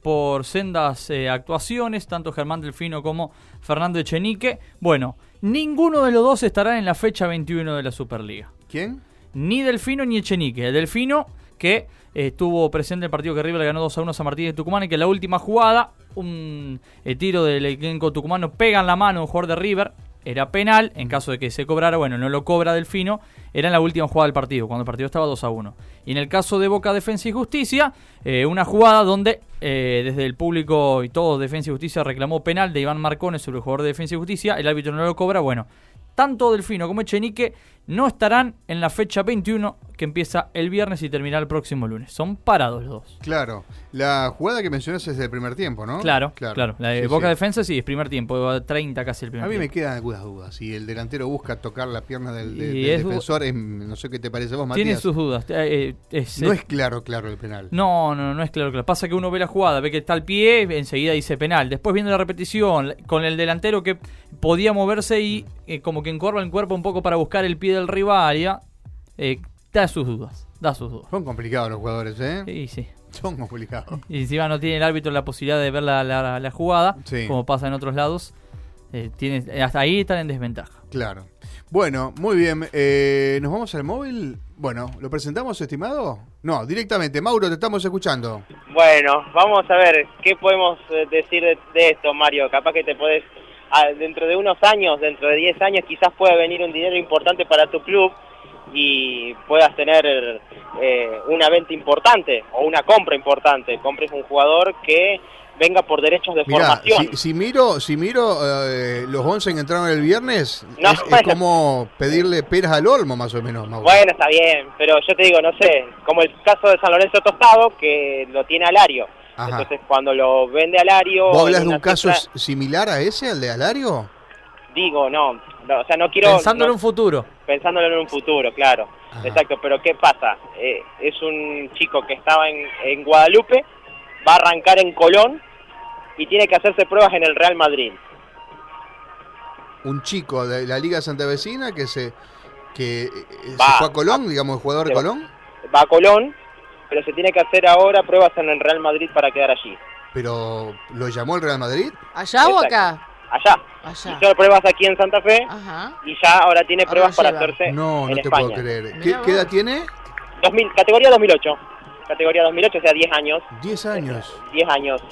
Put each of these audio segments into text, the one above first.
por sendas actuaciones, tanto Germán Delfino como Fernando Echenique. Bueno, ninguno de los dos estará en la fecha 21 de la Superliga. ¿Quién? Ni Delfino ni Echenique. Delfino, que estuvo presente en el partido que River le ganó 2-1 a San Martín de Tucumán, y que en la última jugada, un tiro del elenco tucumano pega en la mano a un jugador de River. Era penal, en caso de que se cobrara, bueno, no lo cobra Delfino, era en la última jugada del partido, cuando el partido estaba 2-1. Y en el caso de Boca Defensa y Justicia, una jugada donde desde el público y todo Defensa y Justicia reclamó penal de Iván Marcone sobre el jugador de Defensa y Justicia, el árbitro no lo cobra. Bueno, tanto Delfino como Echenique no estarán en la fecha 21, que empieza el viernes y terminará el próximo lunes. Son parados los dos. Claro. La jugada que mencionas es del primer tiempo, ¿no? Claro. La de Boca Defensa sí, es primer tiempo, 30 casi el primer tiempo. A mí me quedan algunas dudas. Si el delantero busca tocar la pierna del defensor, no sé qué te parece a vos, Matías. Tiene sus dudas. No es claro el penal. No es claro. Pasa que uno ve la jugada, ve que está al pie, enseguida dice penal. Después viene la repetición con el delantero que podía moverse y como que encorva el cuerpo un poco para buscar el pie del rival. Da sus dudas. Son complicados los jugadores, ¿eh? Sí. Son complicados. Y encima no tiene el árbitro la posibilidad de ver la jugada, sí, como pasa en otros lados. Hasta ahí están en desventaja. Claro. Bueno, muy bien. ¿Nos vamos al móvil? Bueno, ¿lo presentamos, estimado? No, directamente. Mauro, te estamos escuchando. Bueno, vamos a ver qué podemos decir de esto, Mario. Capaz que te podés, dentro de unos años, dentro de 10 años, quizás pueda venir un dinero importante para tu club y puedas tener una venta importante o una compra importante. Compres un jugador que venga por derechos de formación. Si miro los 11 que entraron el viernes, no, es como pedirle peras al olmo, más o menos, Mauro. Bueno, está bien, pero yo te digo, no sé, como el caso de San Lorenzo Tostado, que lo tiene Alario. Ajá. Entonces, cuando lo vende Alario... ¿Vos hablas de un caso similar a ese, al de Alario? Digo, no, o sea, no quiero... Pensándolo en un futuro. Pensándolo en un futuro, claro. Ajá. Exacto, pero ¿qué pasa? Es un chico que estaba en Guadalupe, va a arrancar en Colón y tiene que hacerse pruebas en el Real Madrid. Un chico de la Liga Santafesina que se fue a Colón, digamos, el jugador de Colón. Va a Colón, pero se tiene que hacer ahora pruebas en el Real Madrid para quedar allí. ¿Pero lo llamó el Real Madrid? ¿Allá o acá? Allá. Hizo pruebas aquí en Santa Fe. Ajá. Y ya ahora tiene pruebas para hacerse en España. No te puedo creer. ¿Qué edad tiene? Categoría 2008. Categoría 2008, o sea, 10 años. 10 años. 10 años.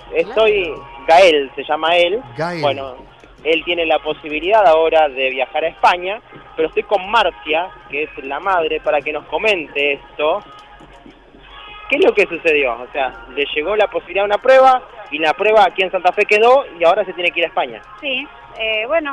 Gael, se llama él. Gael. Bueno, él tiene la posibilidad ahora de viajar a España, pero estoy con Marcia, que es la madre, para que nos comente esto. ¿Qué es lo que sucedió? O sea, le llegó la posibilidad de una prueba, y la prueba aquí en Santa Fe quedó, y ahora se tiene que ir a España. Sí, bueno,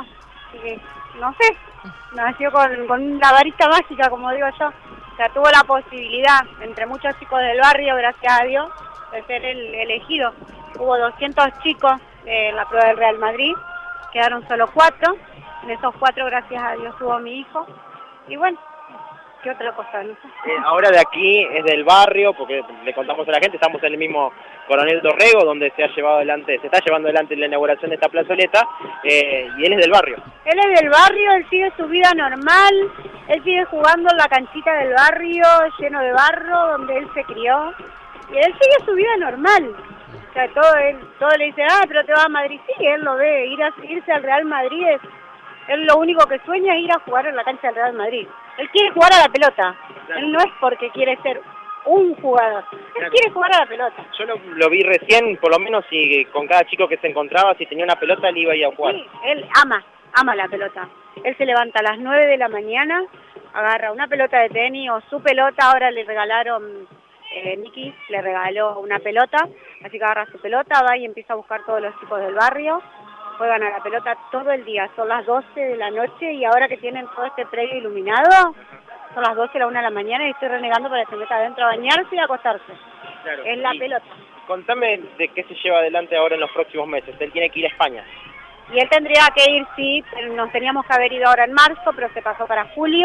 no sé, nació con la varita mágica, como digo yo. O sea, tuvo la posibilidad, entre muchos chicos del barrio, gracias a Dios, de ser el elegido. Hubo 200 chicos en la prueba del Real Madrid, quedaron solo 4. En esos 4, gracias a Dios, tuvo mi hijo. Y bueno, ¿qué otra cosa? No sé. Ahora de aquí es del barrio, porque le contamos a la gente, estamos en el mismo Coronel Dorrego, donde se está llevando adelante la inauguración de esta plazoleta, y él es del barrio. Él es del barrio, él sigue su vida normal, él sigue jugando en la canchita del barrio, lleno de barro, donde él se crió, y él sigue su vida normal. O sea, todo le dice, pero te vas a Madrid. Sí, él lo ve, irse al Real Madrid él lo único que sueña es ir a jugar en la cancha del Real Madrid. Él quiere jugar a la pelota, claro. Él no es porque quiere ser un jugador, él quiere jugar a la pelota. Yo lo vi recién, por lo menos, si con cada chico que se encontraba, si tenía una pelota, él iba a ir a jugar. Sí, él ama la pelota. Él se levanta a las 9 de la mañana, agarra una pelota de tenis o su pelota, ahora le regalaron, Niki le regaló una pelota, así que agarra su pelota, va y empieza a buscar todos los chicos del barrio, juegan a la pelota todo el día, son las 12 de la noche y ahora que tienen todo este predio iluminado, son las 12 a la 1 de la mañana y estoy renegando para que se meta adentro a bañarse y a acostarse. Claro. Es la pelota. Contame de qué se lleva adelante ahora en los próximos meses. Él tiene que ir a España. Y él tendría que ir, sí, pero nos teníamos que haber ido ahora en marzo, pero se pasó para julio.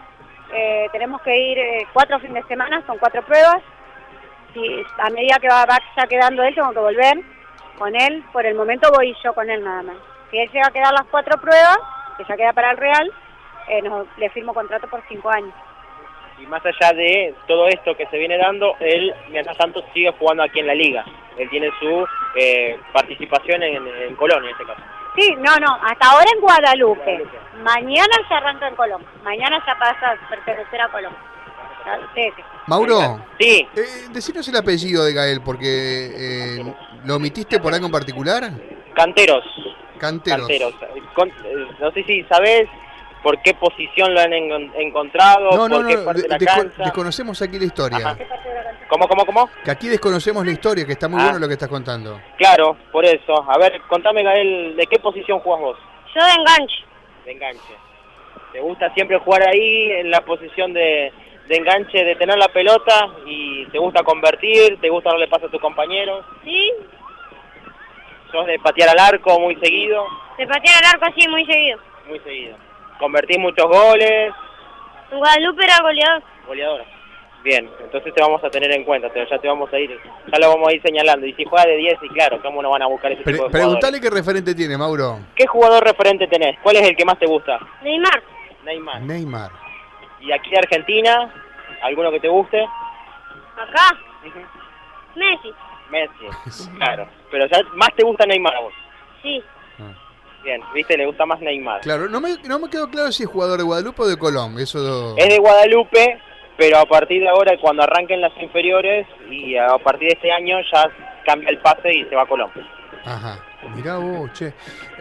Tenemos que ir 4 fines de semana, son 4 pruebas. Y a medida que va ya quedando él, tengo que volver con él. Por el momento voy yo con él nada más. Si él llega a quedar las 4 pruebas, que ya queda para el Real, le firmo contrato por 5 años. Y más allá de todo esto que se viene dando, él, mientras tanto, sigue jugando aquí en la liga. Él tiene su participación en Colón, en este caso. Sí, no, hasta ahora en Guadalupe. Mañana se arranca en Colón. Mañana ya pasa a pertenecer a Colón. Sí. Mauro, Sí, decinos el apellido de Gael, porque ¿lo omitiste por algo en particular? Canteros. Canteros. No sé si sabés por qué posición lo han encontrado, por qué parte de la cancha. Desconocemos aquí la historia. Ajá. ¿Cómo? Que aquí desconocemos la historia, que está muy bueno lo que estás contando. Claro, por eso. A ver, contame, Gael, ¿de qué posición jugás vos? Yo de enganche. De enganche. ¿Te gusta siempre jugar ahí en la posición de enganche, de tener la pelota y te gusta convertir, te gusta darle paso a tus compañeros? Sí, ¿Sos de patear al arco muy seguido? de patear al arco así muy seguido. Muy seguido. ¿Convertís muchos goles? En Guadalupe era goleador. Goleadora. Bien, entonces te vamos a tener en cuenta, ya lo vamos a ir señalando. Y si juega de 10, y claro, ¿cómo no van a buscar ese tipo de jugadores? Preguntale qué referente tiene, Mauro. ¿Qué jugador referente tenés? ¿Cuál es el que más te gusta? Neymar. Neymar. ¿Y aquí de Argentina? ¿Alguno que te guste? Acá, Messi. Messi, claro. Pero ya más te gusta Neymar a vos. Sí. Bien, viste, le gusta más Neymar. Claro, no me quedó claro si es jugador de Guadalupe o de Colón. Eso... Es de Guadalupe, pero a partir de ahora, cuando arranquen las inferiores, y a partir de este año ya cambia el pase y se va a Colón. Ajá, mirá vos, che.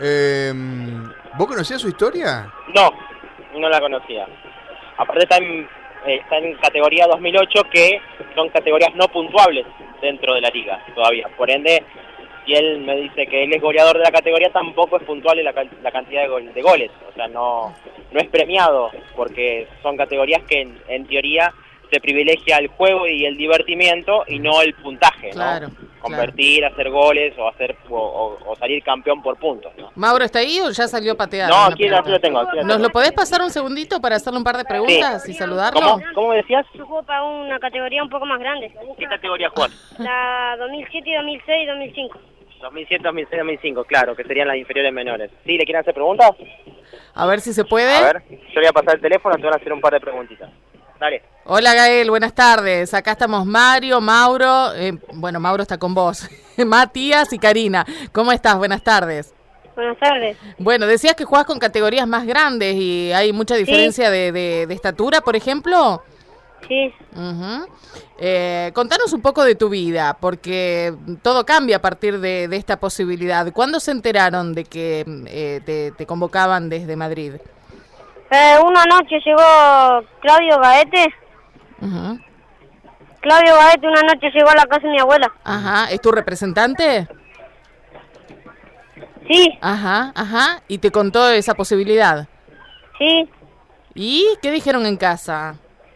¿Vos conocías su historia? No la conocía. Aparte está en categoría 2008, que son categorías no puntuables dentro de la liga todavía. Por ende, si él me dice que él es goleador de la categoría, tampoco es puntuable la cantidad de goles. O sea, no es premiado, porque son categorías que en teoría se privilegia el juego y el divertimiento y no el puntaje, claro, ¿no? Convertir, hacer goles o salir campeón por puntos, ¿no? ¿Mauro está ahí o ya salió a patear? No, aquí lo tengo. ¿Nos lo podés pasar un segundito para hacerle un par de preguntas y saludarlo? ¿Cómo decías? Yo juego para una categoría un poco más grande. ¿Qué categoría jugás? La 2007, 2006 y 2005. 2007, 2006, 2005, claro, que serían las inferiores menores. ¿Sí? ¿Le quieren hacer preguntas? A ver si se puede. A ver, yo le voy a pasar el teléfono, te van a hacer un par de preguntitas. Dale. Hola Gael, buenas tardes. Acá estamos Mario, Mauro, bueno, Mauro está con vos, Matías y Karina. ¿Cómo estás? Buenas tardes. Buenas tardes. Bueno, decías que jugás con categorías más grandes y hay mucha diferencia de estatura, por ejemplo. Sí. Contanos un poco de tu vida, porque todo cambia a partir de esta posibilidad. ¿Cuándo se enteraron de que te convocaban desde Madrid? Una noche llegó Claudio Gaete. Claudio Gaete una noche llegó a la casa de mi abuela. Ajá, ¿es tu representante? Sí. Ajá, ¿y te contó esa posibilidad? Sí. ¿Y qué dijeron en casa?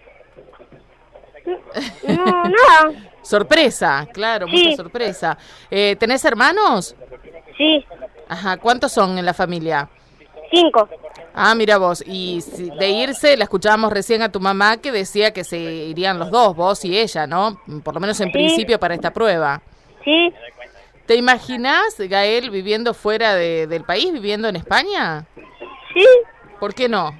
No, nada. Sorpresa, claro, Sí. mucha sorpresa. ¿Tenés hermanos? Sí. Ajá, ¿cuántos son en la familia? 5. Ah, mira vos, y de irse, la escuchábamos recién a tu mamá que decía que se irían los dos, vos y ella, ¿no? Por lo menos en principio para esta prueba. Sí. ¿Te imaginás, Gael, viviendo fuera del país, viviendo en España? Sí. ¿Por qué no?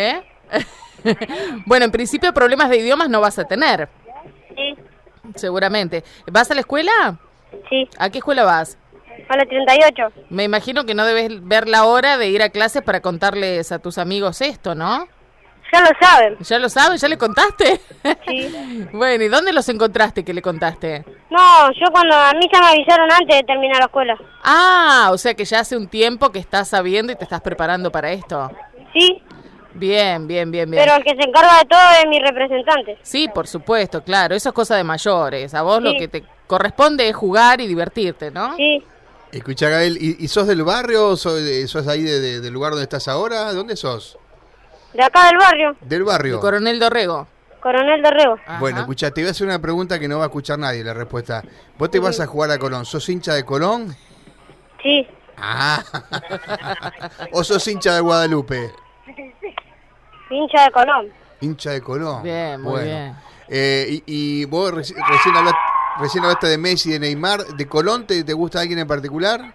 Bueno, en principio problemas de idiomas no vas a tener, Sí. seguramente. ¿Vas a la escuela? Sí. ¿A qué escuela vas? A la 38. Me imagino que no debes ver la hora de ir a clases para contarles a tus amigos esto, ¿no? Ya lo saben. ¿Ya lo sabes? ¿Ya le contaste? Sí. Bueno, ¿y dónde los encontraste que le contaste? No, yo cuando a mí ya me avisaron antes de terminar la escuela. Ah, o sea que ya hace un tiempo que estás sabiendo y te estás preparando para esto. Sí. Bien. Pero el que se encarga de todo es mi representante. Sí, por supuesto, claro, eso es cosa de mayores. A vos lo Sí. que te corresponde es jugar y divertirte, ¿no? Sí. Escucha, Gael, ¿y sos del barrio? ¿Sos ahí del lugar donde estás ahora? ¿Dónde sos? De acá del barrio. Del barrio. De Coronel Dorrego. Coronel Dorrego. Ajá. Bueno, escucha, te voy a hacer una pregunta que no va a escuchar nadie la respuesta. ¿Vos te vas a jugar a Colón? ¿Sos hincha de Colón? Sí. Ah. ¿O sos hincha de Guadalupe? Hincha de Colón. Hincha de Colón. Bien, muy bien. Y vos recién hablaste de Messi, de Neymar. ¿De Colón te gusta alguien en particular?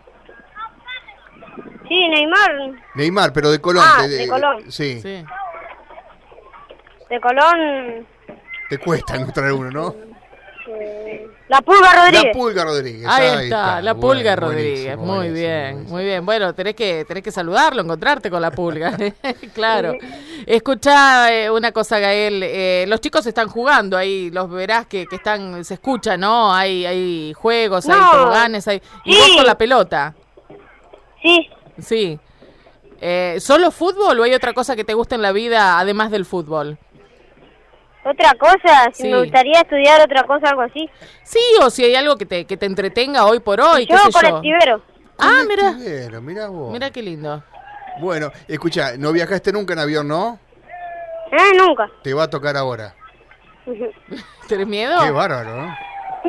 Sí, Neymar. Neymar, pero de Colón. Ah, de Colón. Sí. Sí. De Colón. Te cuesta encontrar uno, ¿no? La Pulga Rodríguez. La Pulga Rodríguez. Ahí está, la Pulga Bueno, Rodríguez. buenísimo, Muy buenísimo, bien, buenísimo. muy bien. Bueno, tenés que saludarlo, encontrarte con la Pulga. Claro. Escuchá una cosa, Gael. Los chicos están jugando ahí, los verás que están, se escucha, ¿no? Hay juegos, hay No. toboganes, hay... ¿Y Sí. vos con la pelota? Sí. Sí. ¿Solo fútbol o hay otra cosa que te gusta en la vida además del fútbol? Otra cosa, si Sí. me gustaría estudiar otra cosa, algo así. Sí, o si hay algo que te entretenga hoy por hoy, Yo qué sé yo. colectivero. Ah, mira. Colectivero, mirá vos. Mira qué lindo. Bueno, escucha, no viajaste nunca en avión, ¿no? Nunca. Te va a tocar ahora. ¿Tenés miedo? Qué bárbaro, ¿no?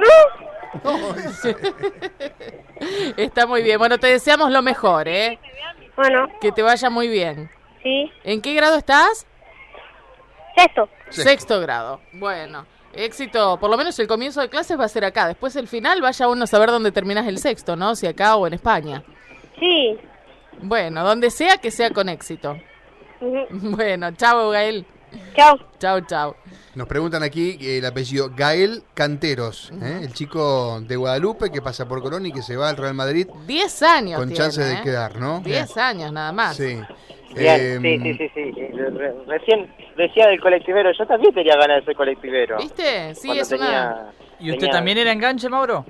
Está muy bien. Bueno, te deseamos lo mejor, ¿eh? Bueno, Que te vaya muy bien. sí. ¿En qué grado estás? Sexto. Sí. Sexto grado. Bueno, éxito. Por lo menos el comienzo de clases va a ser acá. Después el final vaya uno a saber dónde terminas el sexto, ¿no? Si acá o en España. Sí. Bueno, donde sea que sea con éxito. Ujú. Bueno, chao, Gael. Chao. Chao, chao. Nos preguntan aquí el apellido Gael Canteros, el chico de Guadalupe que pasa por Colón y que se va al Real Madrid 10 años con tiene, chances ¿eh? de quedar, ¿no? 10 años nada más. Sí. Bien, sí. Recién decía del colectivero, yo también tenía ganas de ser colectivero. ¿Viste? Sí, Cuando es una... ¿Y usted tenía- también era enganche, Mauro?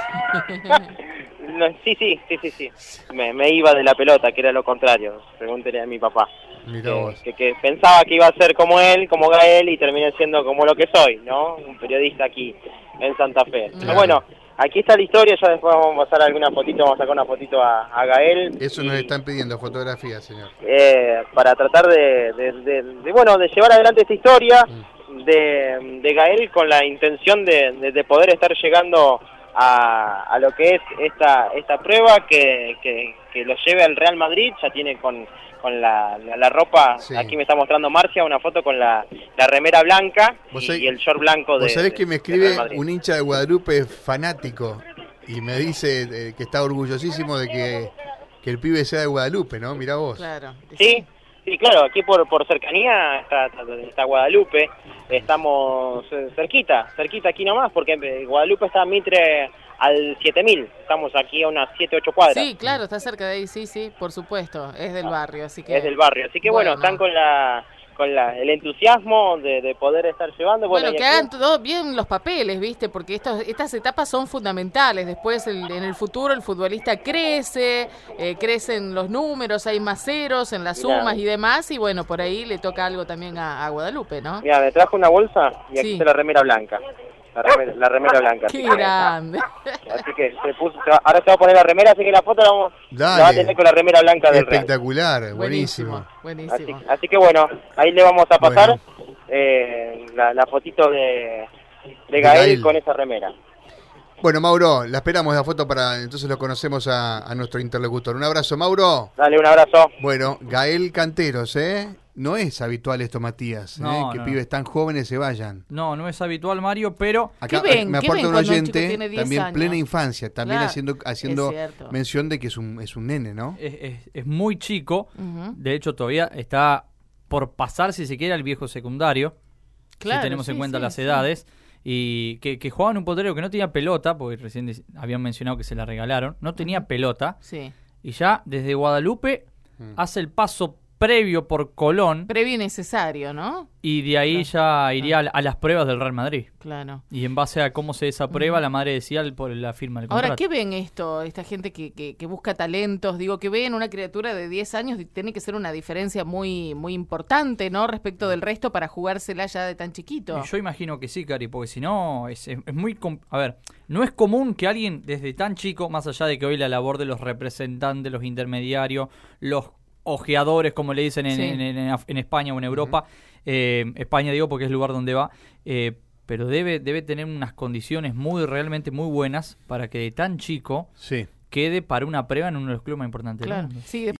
No, sí. Me iba de la pelota, que era lo contrario, pregúntele a mi papá. Mirá vos. Que pensaba que iba a ser como él, como Gael, y terminé siendo como lo que soy, ¿no? Un periodista aquí en Santa Fe. Pero bueno, aquí está la historia, ya después vamos a pasar alguna fotito, vamos a sacar una fotito a Gael. Eso y, nos están pidiendo, fotografía, señor. para tratar de llevar adelante esta historia de Gael con la intención de poder estar llegando a lo que es esta prueba que lo lleve al Real Madrid. Ya tiene con la ropa, Sí. aquí me está mostrando Marcia una foto con la remera blanca y el short blanco de Vos sabés que me de escribe Real Madrid. un hincha de Guadalupe fanático y me dice que está orgullosísimo de que el pibe sea de Guadalupe, ¿no? Mirá vos. Claro. Sí, claro, aquí por cercanía está Guadalupe, estamos cerquita aquí nomás, porque Guadalupe está a Mitre al 7000, estamos aquí a unas 7-8 cuadras. Sí, claro, está cerca de ahí, sí, por supuesto. Es del barrio, así que... Es del barrio, así que bueno, están con el entusiasmo de poder estar llevando. Bueno, y que aquí- hagan todo bien los papeles, ¿viste? Porque estas etapas son fundamentales. Después, en el futuro, el futbolista crece, crecen los números, hay más ceros en las Mirá. sumas y demás. Y bueno, por ahí le toca algo también a Guadalupe, ¿no? Mira, me trajo una bolsa y aquí Sí. está la remera blanca. La remera blanca. Qué así que- grande. Así que ahora se va a poner la remera, así que la foto la va a Dale. tener con la remera blanca del Real. Espectacular, buenísimo. Buenísimo. Así que bueno, ahí le vamos a pasar Bueno. la fotito de Gael Gael. con esa remera. Bueno, Mauro, la esperamos la foto para entonces lo conocemos a nuestro interlocutor. Un abrazo, Mauro. Dale un abrazo. Bueno, Gael Canteros, No es habitual esto, Matías, No, que no. pibes tan jóvenes se vayan. No es habitual, Mario, pero Acá ¿Qué ven? me ¿Qué aporta ven un cuando un chico oyente, tiene 10 también años? plena infancia, también Claro, haciendo es cierto. mención de que es un nene, ¿no? es muy chico. Ujú. De hecho, todavía está por pasar, si se quiere, al viejo secundario. Claro, si tenemos en sí, cuenta sí, las sí. edades. Y que jugaba en un potrero que no tenía pelota, porque recién habían mencionado que se la regalaron. No tenía pelota. Sí. Y ya desde Guadalupe hace el paso previo por Colón. Previo y necesario, ¿no? Y de ahí ya iría a las pruebas del Real Madrid. Claro. Y en base a cómo se desaprueba, la madre decía por la firma del contrato. Ahora, ¿qué ven esta gente que busca talentos? Digo, que ven una criatura de 10 años, tiene que ser una diferencia muy muy importante, ¿no? Respecto del resto para jugársela ya de tan chiquito. Y yo imagino que sí, Cari, porque si no, es muy... A ver, no es común que alguien desde tan chico, más allá de que hoy la labor de los representantes, los intermediarios, los ojeadores, como le dicen Sí. en España o en Europa, España digo porque es el lugar donde va, pero debe tener unas condiciones realmente muy buenas para que de tan chico Sí. quede para una prueba en uno de los clubes más importantes del Claro. mundo. Sí,